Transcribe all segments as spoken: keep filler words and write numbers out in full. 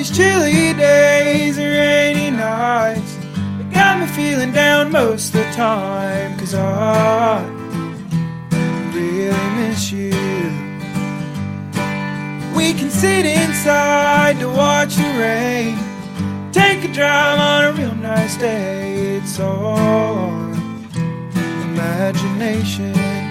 these chilly days and rainy nights, they got me feeling down most of the time. Cause I really miss you. We can sit inside to watch the rain, take a drive on a real nice day. It's all imagination,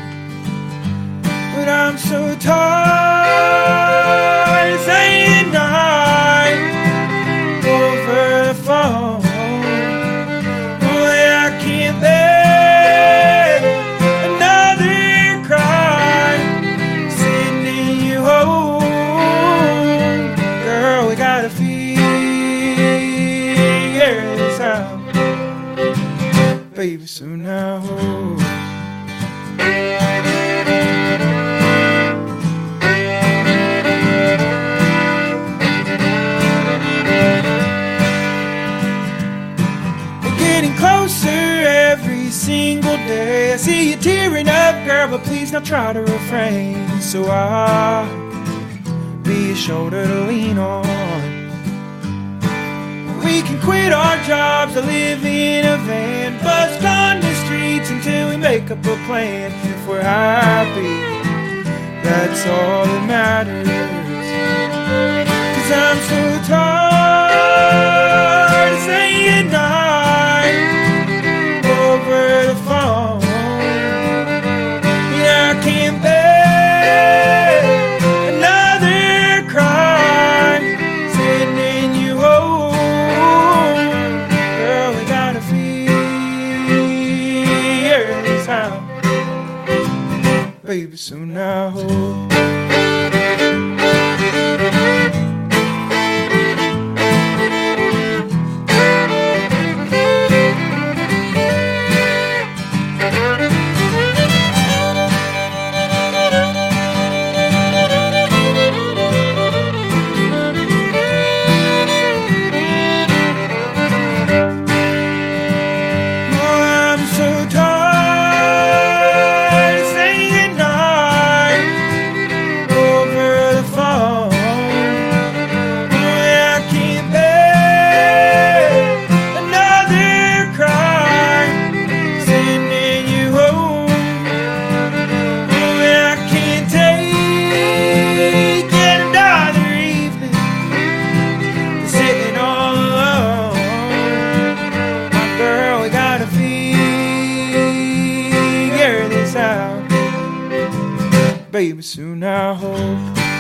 but I'm so tired of saying night over the phone. Boy, I can't bear another cry sending you home. Girl, we gotta figure this out, baby, soon I hope. Closer every single day. I see you tearing up, girl, but please now try to refrain, so I'll be a shoulder to lean on. We can quit our jobs to live in a van, bust on the streets until we make up a plan. If we're happy, that's all that matters. Cause I'm so tired of saying night over the phone. Yeah, I can't bear another cry sending you home. Girl, we gotta figure this out, baby, soon I hope. Baby, soon I hope.